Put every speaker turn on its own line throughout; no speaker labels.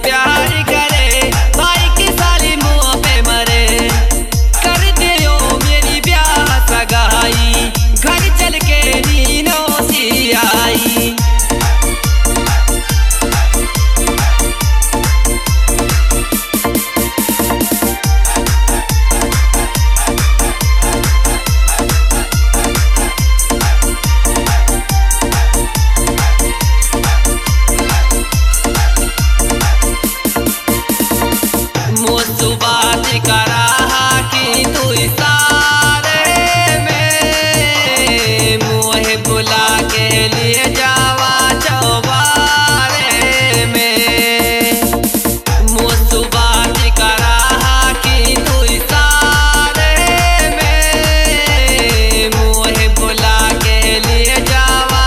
प्यार करे, भाई की साली मुँह पे मरे। कर दियो मेरी ब्याह सगाई, घर चल के नीनो सी आई। बात करा कि तू इशारे में मुझे बुला के लिए जावा चौबारे में। मुझसे बात करा कि तू इशारे में मुझे बुला के लिए जावा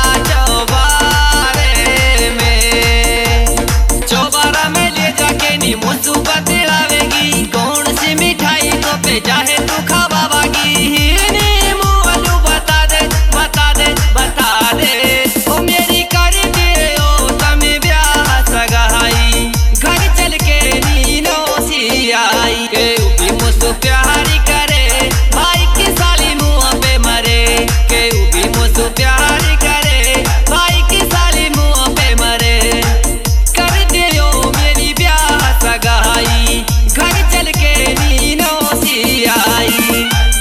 चौबारे में। चौबारा में ले जाके नी मुझसे दिलावेगी, कौन सी मिठाई को पे चाहे तू खावागी। मुँह बता दे बता दे बता दे, ओ मेरी कर दियो तमे ब्याह सगाई, घर चल के नीनो सी आई। केहू भी मुझसे प्यार करे, भाई की साली मुँह पे मरे। केहू भी मुझसे प्यार करे, भाई की साली मुँह पे मरे। कर दियो मेरी ब्याह सगाई, घर चल के नीनो सी आई।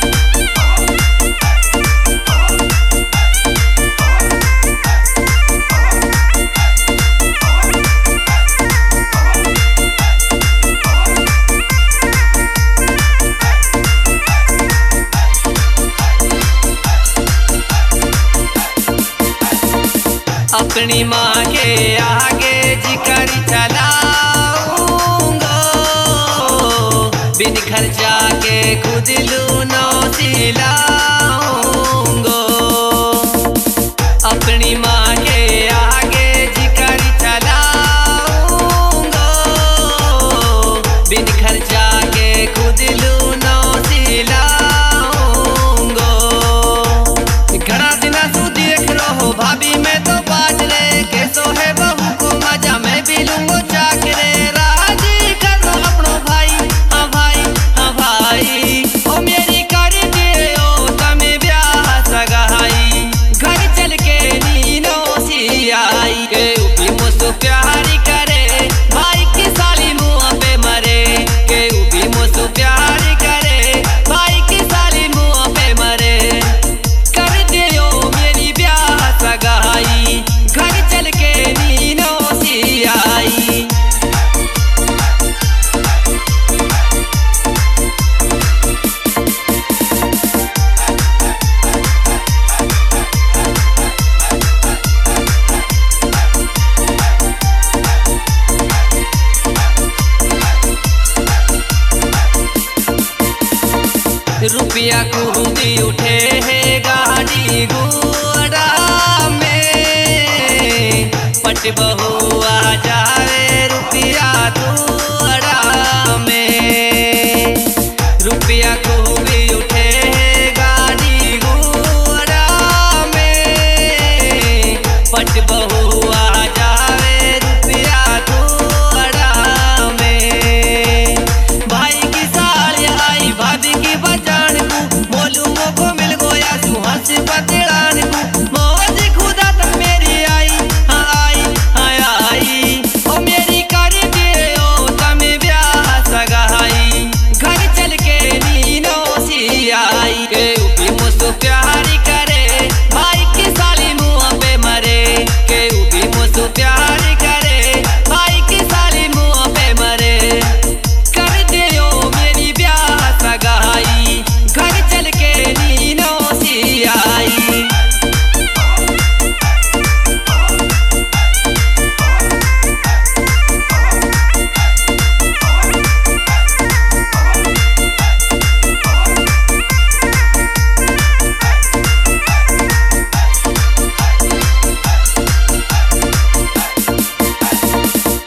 अपनी माँ के आगे जिकर चलाऊंगा, बिन खर्चा के खुद लूनो सिलाऊंगा। अपनी माँ के आगे जिकर चलाऊंगा, बिन खर्चा के खुद लूनो सिलाऊंगा। घना दिना तू देख रहो भाभी में तो बाज रे, कैसो है बहू को मजा मैं भी लूंगो चाकरे। राजी करो अपनो भाई, हाँ भाई हाँ भाई, ओ मेरी कर दियो तमे ब्याह सगाई, घर चल के नीनो सी आई। केहू भी मुझसे प्यार करे, भाई की साली मुँह पे मरे। केहू भी मुझसे प्यार करे, भाई की साली मुँह पे मरे। कर दियो मेरी ब्याह सगाई, घर चल के नीनो सी आई। रुपया कूदी उठे है गाड़ी घोड़ा में, पट बहुआ जावे रुपया